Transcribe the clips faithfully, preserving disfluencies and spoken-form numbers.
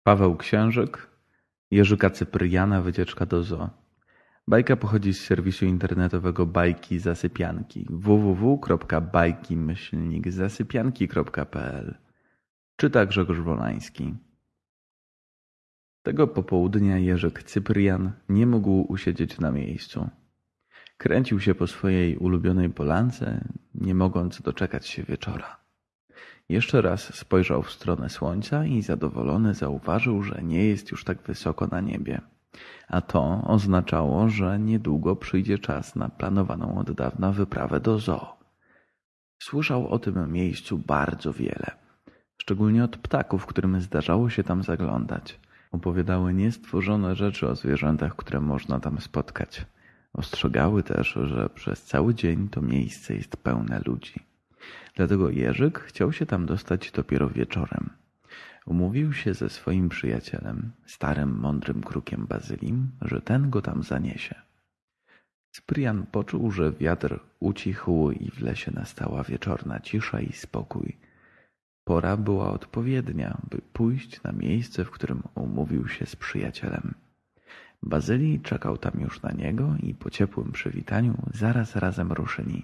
Paweł Księżyk, Jerzyka Cypriana Wycieczka do zoo. Bajka pochodzi z serwisu internetowego Bajki Zasypianki w w w kropka bajki zasypianki kropka p l. Czyta Grzegorz Wolański. Tego popołudnia Jerzyk Cyprian nie mógł usiedzieć na miejscu. Kręcił się po swojej ulubionej polance, nie mogąc doczekać się wieczora. Jeszcze raz spojrzał w stronę słońca i zadowolony zauważył, że nie jest już tak wysoko na niebie. A to oznaczało, że niedługo przyjdzie czas na planowaną od dawna wyprawę do zoo. Słyszał o tym miejscu bardzo wiele, szczególnie od ptaków, którym zdarzało się tam zaglądać. Opowiadały niestworzone rzeczy o zwierzętach, które można tam spotkać. Ostrzegały też, że przez cały dzień to miejsce jest pełne ludzi. Dlatego Jerzyk chciał się tam dostać dopiero wieczorem. Umówił się ze swoim przyjacielem, starym, mądrym krukiem Bazylim, że ten go tam zaniesie. Cyprian poczuł, że wiatr ucichł i w lesie nastała wieczorna cisza i spokój. Pora była odpowiednia, by pójść na miejsce, w którym umówił się z przyjacielem. Bazylii czekał tam już na niego i po ciepłym przywitaniu zaraz razem ruszyli.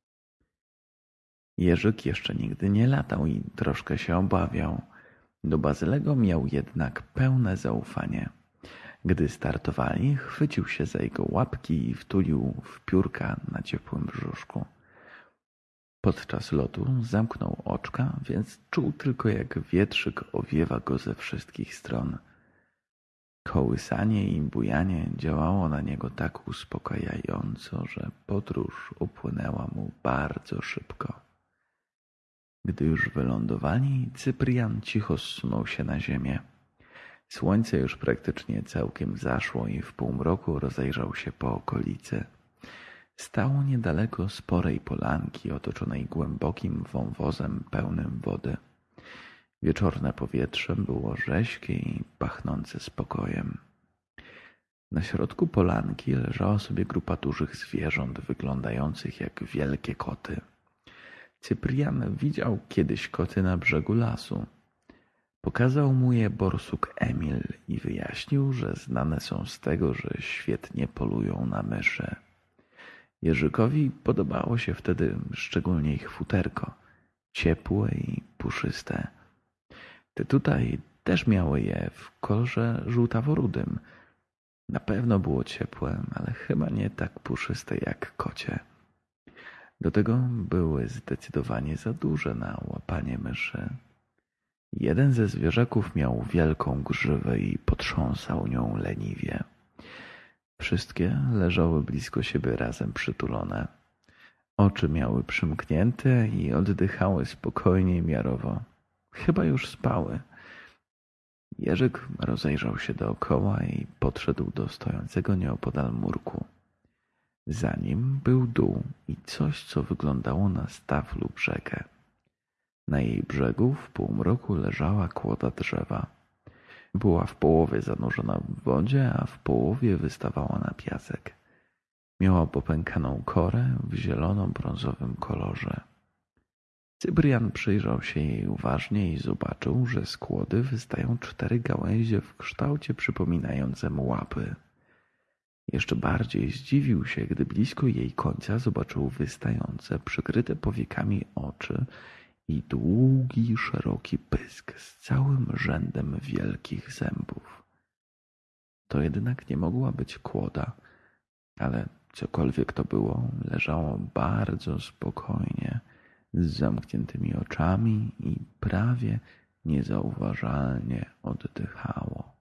Jerzyk jeszcze nigdy nie latał i troszkę się obawiał. Do Bazylego miał jednak pełne zaufanie. Gdy startowali, chwycił się za jego łapki i wtulił w piórka na ciepłym brzuszku. Podczas lotu zamknął oczka, więc czuł tylko, jak wietrzyk owiewa go ze wszystkich stron. Kołysanie i bujanie działało na niego tak uspokajająco, że podróż upłynęła mu bardzo szybko. Gdy już wylądowali, Cyprian cicho zsunął się na ziemię. Słońce już praktycznie całkiem zaszło i w półmroku rozejrzał się po okolicy. Stało niedaleko sporej polanki otoczonej głębokim wąwozem pełnym wody. Wieczorne powietrze było rześkie i pachnące spokojem. Na środku polanki leżała sobie grupa dużych zwierząt wyglądających jak wielkie koty. Cyprian widział kiedyś koty na brzegu lasu. Pokazał mu je borsuk Emil i wyjaśnił, że znane są z tego, że świetnie polują na myszy. Jerzykowi podobało się wtedy szczególnie ich futerko, ciepłe i puszyste. Te tutaj też miały je w kolorze żółtawo-rudym. Na pewno było ciepłe, ale chyba nie tak puszyste jak kocie. Do tego były zdecydowanie za duże na łapanie myszy. Jeden ze zwierzaków miał wielką grzywę i potrząsał nią leniwie. Wszystkie leżały blisko siebie razem przytulone. Oczy miały przymknięte i oddychały spokojnie i miarowo. Chyba już spały. Jerzyk rozejrzał się dookoła i podszedł do stojącego nieopodal murku. Za nim był dół i coś, co wyglądało na staw lub rzekę. Na jej brzegu w półmroku leżała kłoda drzewa. Była w połowie zanurzona w wodzie, a w połowie wystawała na piasek. Miała popękaną korę w zielono-brązowym kolorze. Cyprian przyjrzał się jej uważnie i zobaczył, że z kłody wystają cztery gałęzie w kształcie przypominającym łapy. Jeszcze bardziej zdziwił się, gdy blisko jej końca zobaczył wystające, przykryte powiekami oczy i długi, szeroki pysk z całym rzędem wielkich zębów. To jednak nie mogła być kłoda, ale cokolwiek to było, leżało bardzo spokojnie, z zamkniętymi oczami i prawie niezauważalnie oddychało.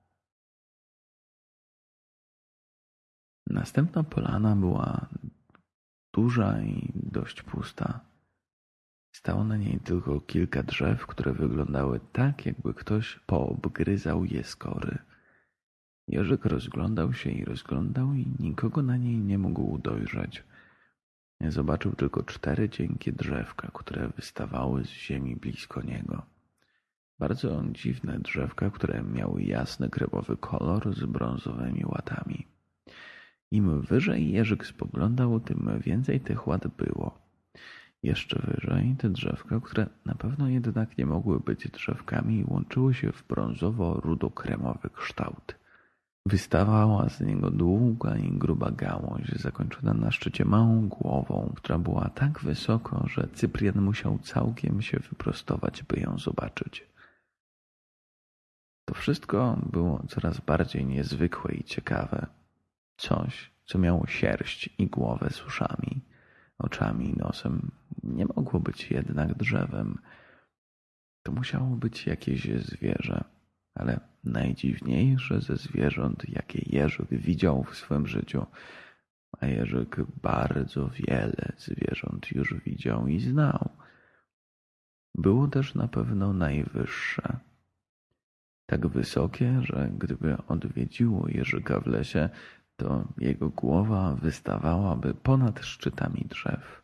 Następna polana była duża i dość pusta. Stało na niej tylko kilka drzew, które wyglądały tak, jakby ktoś poobgryzał je skory. Jerzyk rozglądał się i rozglądał i nikogo na niej nie mógł dojrzeć. Zobaczył tylko cztery cienkie drzewka, które wystawały z ziemi blisko niego. Bardzo dziwne drzewka, które miały jasny kremowy kolor z brązowymi łatami. Im wyżej Jerzyk spoglądał, tym więcej tych łat było. Jeszcze wyżej te drzewka, które na pewno jednak nie mogły być drzewkami, łączyły się w brązowo-rudo-kremowy kształt. Wystawała z niego długa i gruba gałąź, zakończona na szczycie małą głową, która była tak wysoko, że Cyprian musiał całkiem się wyprostować, by ją zobaczyć. To wszystko było coraz bardziej niezwykłe i ciekawe. Coś, co miało sierść i głowę z uszami, oczami i nosem, nie mogło być jednak drzewem. To musiało być jakieś zwierzę, ale najdziwniejsze ze zwierząt, jakie Jerzyk widział w swym życiu. A Jerzyk bardzo wiele zwierząt już widział i znał. Było też na pewno najwyższe. Tak wysokie, że gdyby odwiedziło Jerzyka w lesie, to jego głowa wystawałaby ponad szczytami drzew.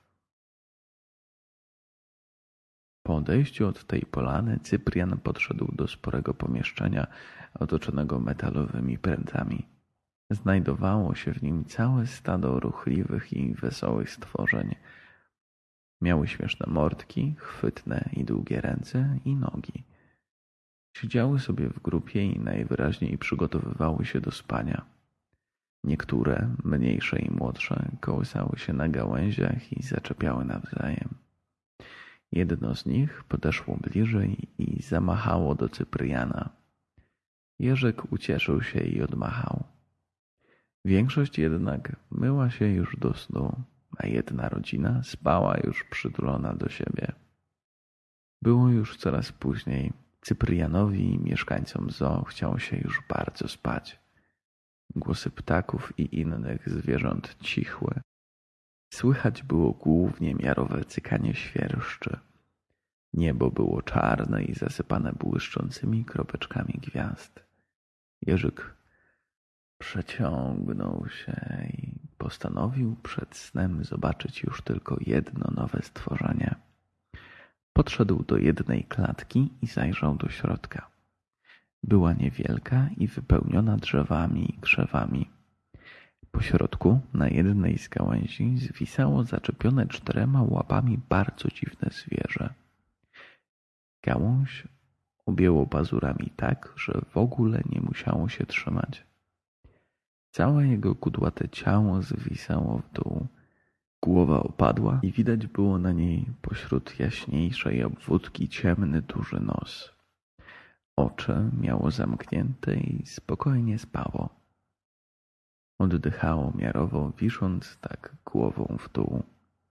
Po odejściu od tej polany Cyprian podszedł do sporego pomieszczenia otoczonego metalowymi prętami. Znajdowało się w nim całe stado ruchliwych i wesołych stworzeń. Miały śmieszne mordki, chwytne i długie ręce i nogi. Siedziały sobie w grupie i najwyraźniej przygotowywały się do spania. Niektóre, mniejsze i młodsze, kołysały się na gałęziach i zaczepiały nawzajem. Jedno z nich podeszło bliżej i zamachało do Cypriana. Jerzyk ucieszył się i odmachał. Większość jednak myła się już do snu, a jedna rodzina spała już przytulona do siebie. Było już coraz później. Cyprianowi i mieszkańcom zoo chciało się już bardzo spać. Głosy ptaków i innych zwierząt cichły. Słychać było głównie miarowe cykanie świerszczy. Niebo było czarne i zasypane błyszczącymi kropeczkami gwiazd. Jerzyk przeciągnął się i postanowił przed snem zobaczyć już tylko jedno nowe stworzenie. Podszedł do jednej klatki i zajrzał do środka. Była niewielka i wypełniona drzewami i krzewami. Po środku, na jednej z gałęzi, zwisało zaczepione czterema łapami bardzo dziwne zwierzę. Gałąź objęło pazurami tak, że w ogóle nie musiało się trzymać. Całe jego kudłate ciało zwisało w dół. Głowa opadła i widać było na niej pośród jaśniejszej obwódki ciemny, duży nos. Oczy miało zamknięte i spokojnie spało. Oddychało miarowo, wisząc tak głową w dół.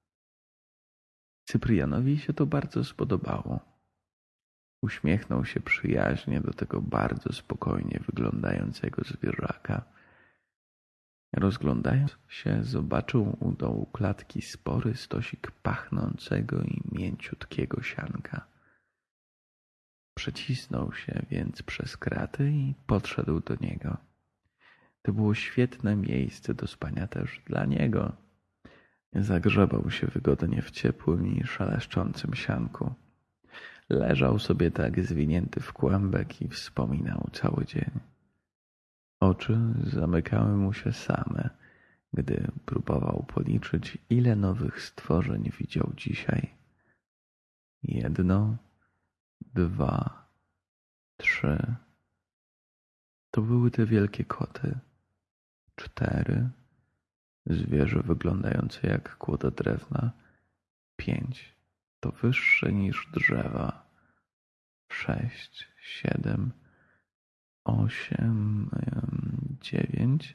Cyprianowi się to bardzo spodobało. Uśmiechnął się przyjaźnie do tego bardzo spokojnie wyglądającego zwierzaka. Rozglądając się, zobaczył u dołu klatki spory stosik pachnącego i mięciutkiego sianka. Przecisnął się więc przez kraty i podszedł do niego. To było świetne miejsce do spania też dla niego. Zagrzebał się wygodnie w ciepłym i szeleszczącym sianku. Leżał sobie tak zwinięty w kłębek i wspominał cały dzień. Oczy zamykały mu się same, gdy próbował policzyć, ile nowych stworzeń widział dzisiaj. Jedno, dwa, trzy. To były te wielkie koty. Cztery. Zwierzę wyglądające jak kłoda drewna. Pięć. To wyższe niż drzewa. Sześć, siedem, osiem, dziewięć.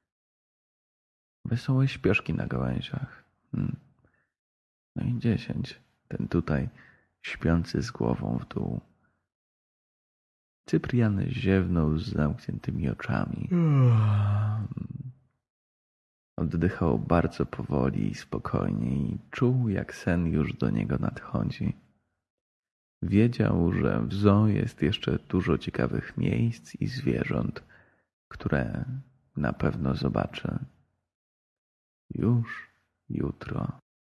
Wesołe śpioszki na gałęziach. Hmm. No i dziesięć. Ten tutaj śpiący z głową w dół. Cyprian ziewnął z zamkniętymi oczami. Oddychał bardzo powoli i spokojnie i czuł, jak sen już do niego nadchodzi. Wiedział, że w zoo jest jeszcze dużo ciekawych miejsc i zwierząt, które na pewno zobaczy już jutro.